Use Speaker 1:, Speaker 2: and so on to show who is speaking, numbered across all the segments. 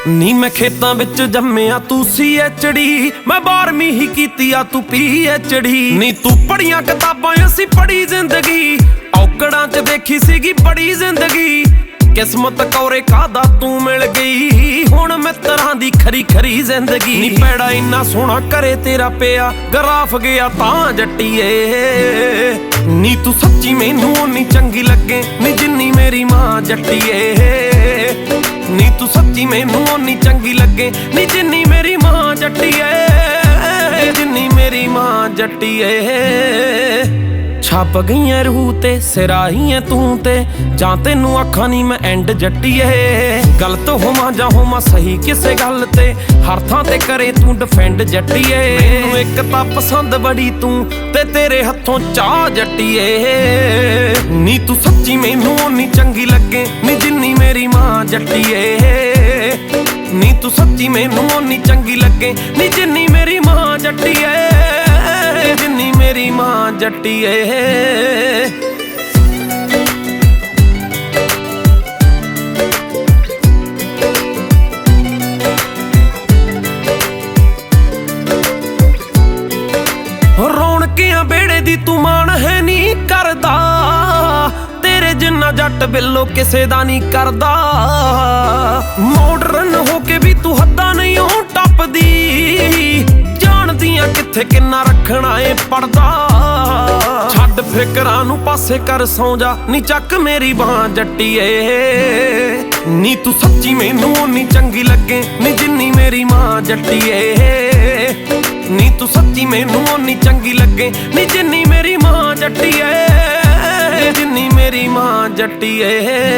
Speaker 1: ਨੀ ਮੈਂ ਖੇਤਾਂ ਵਿੱਚ ਜੰਮਿਆ ਤੂੰ CHD, ਮੈਂ 12ਵੀਂ ਹੀ ਕੀਤੀ ਆ ਤੂੰ PhD। ਨੀ ਤੂੰ ਪੜੀਆਂ ਕਿਤਾਬਾਂ ਅਸੀਂ ਪੜੀ ਜ਼ਿੰਦਗੀ, ਔਕੜਾਂ 'ਚ ਦੇਖੀ ਸੀਗੀ ਬੜੀ ਜ਼ਿੰਦਗੀ। ਕਿਸਮਤ ਕੌਰੇ ਕਾਦਾ ਤੂੰ ਮਿਲ ਗਈ, ਹੁਣ ਮਿੱਤਰਾਂ ਦੀ ਖਰੀ ਖਰੀ ਜ਼ਿੰਦਗੀ। ਨੀ ਪੈੜਾ ਇੰਨਾ ਸੋਹਣਾ ਕਰੇ ਤੇਰਾ ਪਿਆ, ਗਰਾਫ ਗਿਆ ਤਾਂ ਜੱਟੀਏ। ਨੀ ਤੂੰ ਸੱਚੀ ਮੈਨੂੰ ਓਨੀ ਚੰਗੀ ਲੱਗੇ ਨੀ ਜਿੰਨੀ ਮੇਰੀ ਮਾਂ ਜੱਟੀਏ। ਨੀ ਤੂੰ ਸੱਚੀ ਮੈਨੂੰ ਓਨੀ ਚੰਗੀ ਲੱਗੇ ਨੀ ਜਿੰਨੀ ਮੇਰੀ ਮਾਂ ਜੱਟੀਏ, ਜਿੰਨੀ ਮੇਰੀ ਮਾਂ ਜੱਟੀਏ। ਛੱਪ ਗਈਆਂ ਰੂਹ ਤੇ ਸਿਰਾਹੀਆਂ ਤੂੰ ਤੇ, ਜਾਂ ਤੈਨੂੰ ਅੱਖਾਂ ਨੀ ਮੈਂ ਐਂਡ ਜੱਟੀਏ। ਗਲਤ ਹੋਵਾਂ ਜਾਂ ਹੋਵਾਂ ਸਹੀ ਕਿਸੇ ਗੱਲ ਤੇ, ਹਰ ਥਾਂ ਤੇ ਕਰੇ ਤੂੰ ਡਿਫੈਂਡ ਜੱਟੀਏ। ਮੈਨੂੰ ਇੱਕ ਤਾਂ ਪਸੰਦ ਬੜੀ ਤੂੰ ਤੇ ਤੇਰੇ ਹੱਥੋਂ ਚਾਹ ਜੱਟੀਏ। ਨੀ ਤੂੰ ਸੱਚੀ ਮੈਨੂੰ ਓਨੀ ਚੰਗੀ ਲੱਗੇ ਨੀ ਜਿੰਨੀ ਮੇਰੀ ਮਾਂ ਜੱਟੀਏ। ਨੀ ਤੂੰ ਸੱਚੀ ਮੈਨੂੰ ਓਨੀ ਚੰਗੀ ਲੱਗੇ ਨੀ ਜਿੰਨੀ ਮੇਰੀ ਮਾਂ ਜੱਟੀਏ, ਜਿੰਨੀ ਮੇਰੀ ਮਾਂ ਜੱਟੀਏ। ਰੌਣਕਿਆਂ ਵਿਹੜੇ ਦੀ ਤੂੰ ਮਾਣ ਹੈ ਨੀ ਕਰਦਾ, ਤੇਰੇ ਜਿੰਨਾ ਜੱਟ ਬਿੱਲੋ ਕਿਸੇ ਦਾ ਨੀ ਕਰਦਾ। ਮਾਡਰਨ ਹੋ ਕੇ ਵੀ ਤੂੰ ਹੱਦਾਂ ਨਹੀਂ ਓ ਟੱਪਦੀ, ਜਾਣਦੀਆਂ ਕਿੱਥੇ ਕਿੰਨਾ ਰੱਖਣਾ ਏ ਪੜਦਾ। ਛੱਡ ਫਿਕਰਾਂ ਨੂੰ ਪਾਸੇ ਕਰ ਸੌਂ ਜਾ ਨੀ ਚੱਕ ਮੇਰੀ ਬਾਂਹ ਜੱਟੀਏ। ਨੀ ਤੂੰ ਸੱਚੀ ਮੈਨੂੰ ਓਨੀ ਚੰਗੀ ਲੱਗੇ ਨੀ ਜਿੰਨੀ ਮੇਰੀ ਮਾਂ ਜੱਟੀਏ। ਨੀ ਤੂੰ ਸੱਚੀ ਮੈਨੂੰ ਓਨੀ ਚੰਗੀ ਲੱਗੇ ਨੀ ਜਿੰਨੀ ਮੇਰੀ ਮਾਂ ਜੱਟੀਏ, ਜਿੰਨੀ ਮੇਰੀ ਮਾਂ ਜੱਟੀਏ।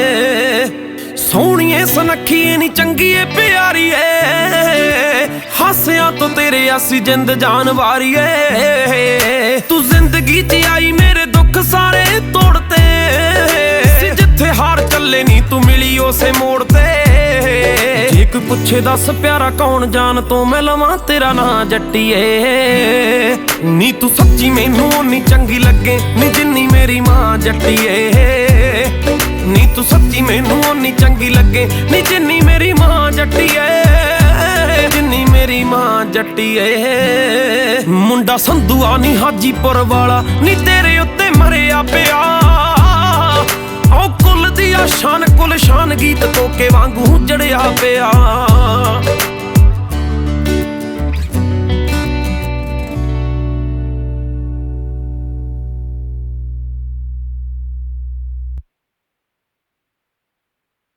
Speaker 1: ਸੋਹਣੀਏ ਸੁਨੱਖੀਏ ਨੀ ਚੰਗੀਏ ਪਿਆਰੀਏ, ਹਾਸਿਆਂ ਤੋਂ ਤੇਰੇ ਅਸੀਂ ਜਿੰਦ ਜਾਨ ਵਾਰੀਏ। ਤੂੰ ਜ਼ਿੰਦਗੀ 'ਚ ਆਈ ਮੇਰੇ ਦੁੱਖ ਸਾਰੇ ਤੋੜਤੇ ਸੀ, ਜਿੱਥੇ ਹਾਰ ਚੱਲੇ ਨੀ ਤੂੰ ਮਿਲੀ ਉਸੇ ਮੋੜ ਤੇ। ਜੇ ਕੋਈ ਪੁੱਛੇ ਦੱਸ ਪਿਆਰਾ ਕੌਣ, ਜਾਨ ਤੋਂ ਮੈਂ ਲਵਾਂ ਤੇਰਾ ਨਾਂ ਜੱਟੀਏ। ਨੀ ਤੂੰ ਸੱਚੀ ਮੈਨੂੰ ਓਨੀ ਚੰਗੀ ਲੱਗੇ ਨੀ ਜਿੰਨੀ ਮੇਰੀ ਮਾਂ ਜੱਟੀਏ। ਨੀ ਤੂੰ ਸੱਚੀ ਮੈਨੂੰ ਓਨੀ ਚੰਗੀ ਲੱਗੇ ਨੀ ਜਿੰਨੀ ਮੇਰੀ ਮਾਂ ਜੱਟੀਏ, ਜਿੰਨੀ ਮੇਰੀ ਮਾਂ ਜੱਟੀਏ। ਮੁੰਡਾ ਸੰਧੂਆ ਨੀ ਹਾਜੀਪੁਰ ਵਾਲਾ ਨੀ ਤੇਰੇ ਉੱਤੇ ਮਰਿਆ ਪਿਆ, ਓ ਕੁੱਲ ਦੀ ਆ ਸ਼ਾਨ ਕੁਲ ਸ਼ਾਨ ਗੀਤ ਕੋਕੇ ਵਾਂਗੂ ਜੜਿਆ ਪਿਆ।